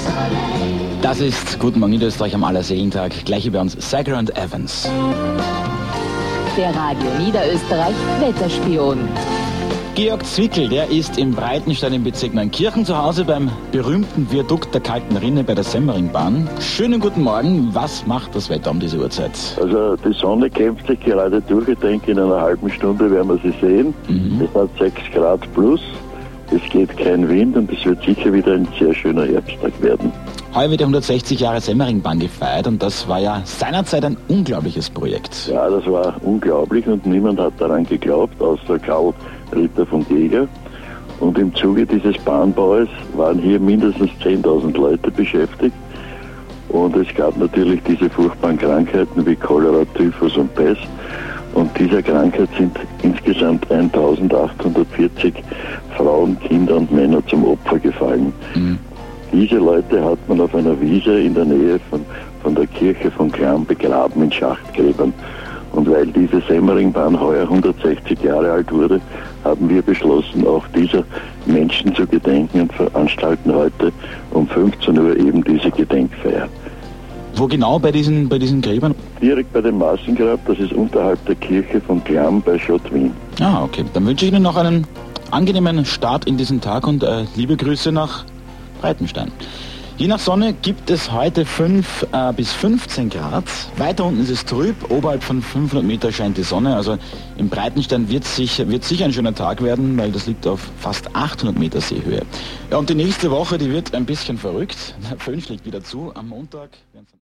Das ist Guten Morgen Niederösterreich am Allerseelentag. Gleich bei uns Sager und Evans. Der Radio Niederösterreich Wetterspion. Georg Zwickel, der ist im Breitenstein im Bezirk Neunkirchen zu Hause beim berühmten Viadukt der Kalten Rinne bei der Semmeringbahn. Schönen guten Morgen. Was macht das Wetter um diese Uhrzeit? Also die Sonne kämpft sich gerade durch. Ich denke, in einer halben Stunde werden wir sie sehen. Es hat 6 Grad plus. Es geht kein Wind und es wird sicher wieder ein sehr schöner Herbsttag werden. Heuer wird ja 160 Jahre Semmeringbahn gefeiert und das war ja seinerzeit ein unglaubliches Projekt. Ja, das war unglaublich und niemand hat daran geglaubt, außer Karl Ritter von Geger. Und im Zuge dieses Bahnbaues waren hier mindestens 10.000 Leute beschäftigt. Und es gab natürlich diese furchtbaren Krankheiten wie Cholera, Typhus und Pest. Und dieser Krankheit sind insgesamt 1.840 Frauen, Kinder und Männer zum Opfer gefallen. Diese Leute hat man auf einer Wiese in der Nähe von der Kirche von Klamm begraben in Schachtgräbern. Und weil diese Semmeringbahn heuer 160 Jahre alt wurde, haben wir beschlossen, auch dieser Menschen zu gedenken und veranstalten heute um 15 Uhr eben diese Gedenkfeier. Wo genau bei diesen Gräbern? Direkt bei dem Massengrab, das ist unterhalb der Kirche von Klamm bei Schott-Wien. Ah, okay. Dann wünsche ich Ihnen noch einen angenehmen Start in diesen Tag und liebe Grüße nach Breitenstein. Je nach Sonne gibt es heute 5 bis 15 Grad. Weiter unten ist es trüb, oberhalb von 500 Meter scheint die Sonne. Also im Breitenstein wird sicher ein schöner Tag werden, weil das liegt auf fast 800 Meter Seehöhe. Ja, und die nächste Woche, die wird ein bisschen verrückt. Der Föhn schlägt wieder zu. Am Montag